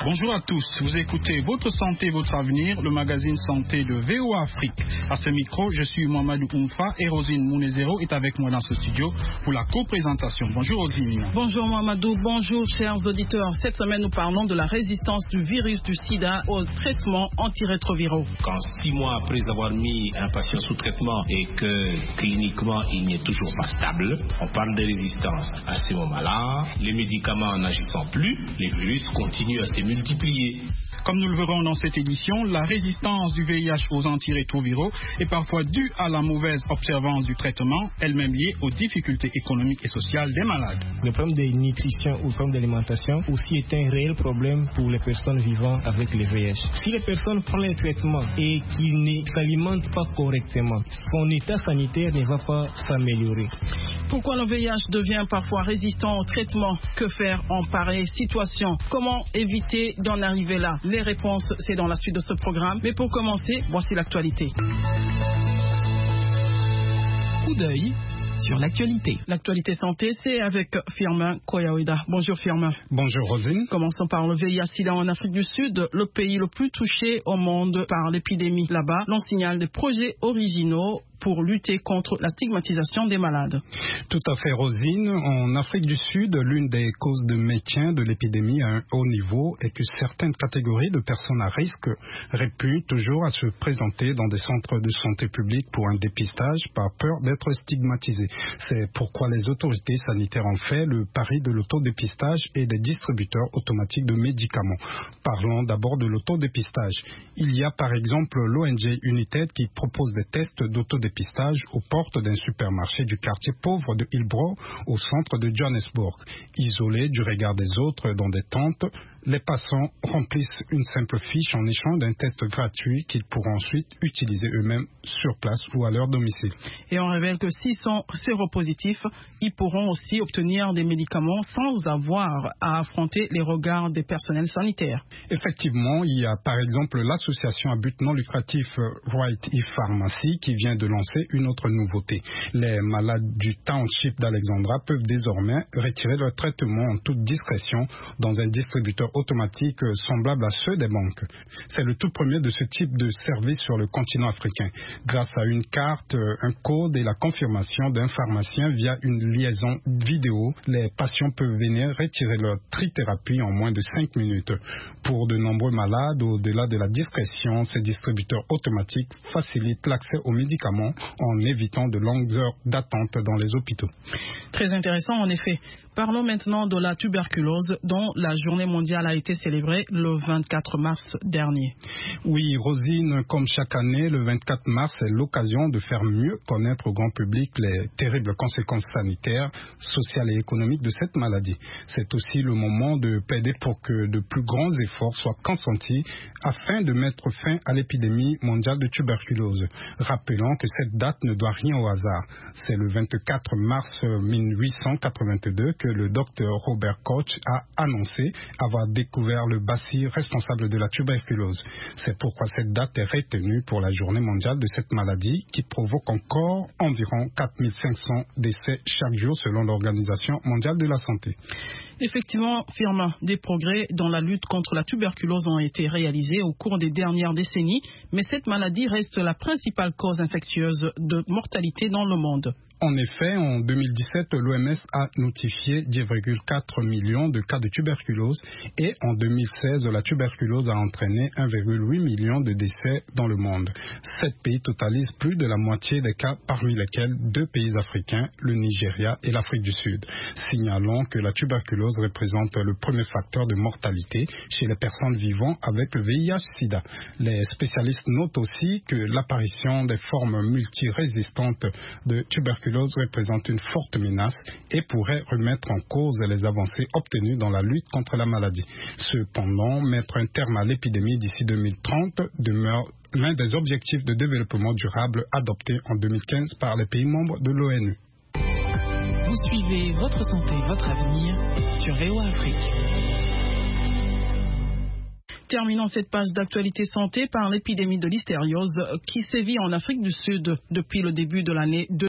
Bonjour à tous, vous écoutez Votre Santé, Votre Avenir, le magazine santé de VOA Afrique. À ce micro, je suis Mamadou Oumfa et Rosine Mounezero est avec moi dans ce studio pour la co-présentation. Bonjour Rosine. Bonjour Mamadou, bonjour chers auditeurs. Cette semaine, nous parlons de la résistance du virus du sida aux traitements antirétroviraux. Quand 6 mois après avoir mis un patient sous traitement et que cliniquement il n'est toujours pas stable, on parle de résistance. À ce moment-là, les médicaments n'agissant plus, les virus continuent à se multiplier. Comme nous le verrons dans cette édition, la résistance du VIH aux antirétroviraux est parfois due à la mauvaise observance du traitement, elle-même liée aux difficultés économiques et sociales des malades. Le problème de nutrition ou le problème d'alimentation aussi est un réel problème pour les personnes vivant avec le VIH. Si les personnes prennent les traitements et qu'ils ne s'alimentent pas correctement, son état sanitaire ne va pas s'améliorer. Pourquoi le VIH devient parfois résistant au traitement? Que faire en pareille situation? Comment éviter d'en arriver là? Les réponses, c'est dans la suite de ce programme. Mais pour commencer, voici l'actualité. Coup d'œil sur l'actualité. L'actualité santé, c'est avec Firmin Koyaouida. Bonjour Firmin. Bonjour Rosine. Commençons par le VIH-Sida en Afrique du Sud, le pays le plus touché au monde par l'épidémie. Là-bas, l'on signale des projets originaux pour lutter contre la stigmatisation des malades. Tout à fait, Rosine. En Afrique du Sud, l'une des causes de maintien de l'épidémie à un haut niveau est que certaines catégories de personnes à risque répugnent toujours à se présenter dans des centres de santé publique pour un dépistage par peur d'être stigmatisées. C'est pourquoi les autorités sanitaires ont fait le pari de l'autodépistage et des distributeurs automatiques de médicaments. Parlons d'abord de l'autodépistage. Il y a par exemple l'ONG United qui propose des tests d'autodépistage aux portes d'un supermarché du quartier pauvre de Hillbrow au centre de Johannesburg. Isolés du regard des autres dans des tentes, les passants remplissent une simple fiche en échange d'un test gratuit qu'ils pourront ensuite utiliser eux-mêmes sur place ou à leur domicile. Et on révèle que s'ils sont séropositifs, ils pourront aussi obtenir des médicaments sans avoir à affronter les regards des personnels sanitaires. Effectivement, il y a par exemple l'association à but non lucratif Right e-Pharmacy qui vient de lancer une autre nouveauté. Les malades du township d'Alexandra peuvent désormais retirer leur traitement en toute discrétion dans un distributeur automatique semblable à ceux des banques. C'est le tout premier de ce type de service sur le continent africain. Grâce à une carte, un code et la confirmation d'un pharmacien via une liaison vidéo, les patients peuvent venir retirer leur trithérapie en moins de 5 minutes. Pour de nombreux malades, au-delà de la discrétion, ces distributeurs automatiques facilitent l'accès aux médicaments en évitant de longues heures d'attente dans les hôpitaux. Très intéressant en effet. Parlons maintenant de la tuberculose dont la journée mondiale a été célébrée le 24 mars dernier. Oui, Rosine, comme chaque année, le 24 mars est l'occasion de faire mieux connaître au grand public les terribles conséquences sanitaires, sociales et économiques de cette maladie. C'est aussi le moment de plaider pour que de plus grands efforts soient consentis afin de mettre fin à l'épidémie mondiale de tuberculose. Rappelons que cette date ne doit rien au hasard. C'est le 24 mars 1882 que le docteur Robert Koch a annoncé avoir découvert le bacille responsable de la tuberculose. C'est pourquoi cette date est retenue pour la journée mondiale de cette maladie qui provoque encore environ 4500 décès chaque jour selon l'Organisation mondiale de la santé. Effectivement, Firmin, des progrès dans la lutte contre la tuberculose ont été réalisés au cours des dernières décennies, mais cette maladie reste la principale cause infectieuse de mortalité dans le monde. En effet, en 2017, l'OMS a notifié 10,4 millions de cas de tuberculose et en 2016, la tuberculose a entraîné 1,8 million de décès dans le monde. 7 pays totalisent plus de la moitié des cas, parmi lesquels 2 pays africains, le Nigeria et l'Afrique du Sud. Signalons que la tuberculose représente le premier facteur de mortalité chez les personnes vivant avec le VIH-Sida. Les spécialistes notent aussi que l'apparition des formes multirésistantes de tuberculose représente une forte menace et pourrait remettre en cause les avancées obtenues dans la lutte contre la maladie. Cependant, mettre un terme à l'épidémie d'ici 2030 demeure l'un des objectifs de développement durable adoptés en 2015 par les pays membres de l'ONU. Vous suivez Votre Santé, Votre Avenir sur VOA Afrique. Terminons cette page d'actualité santé par l'épidémie de l'hystériose qui sévit en Afrique du Sud depuis le début de l'année 2020.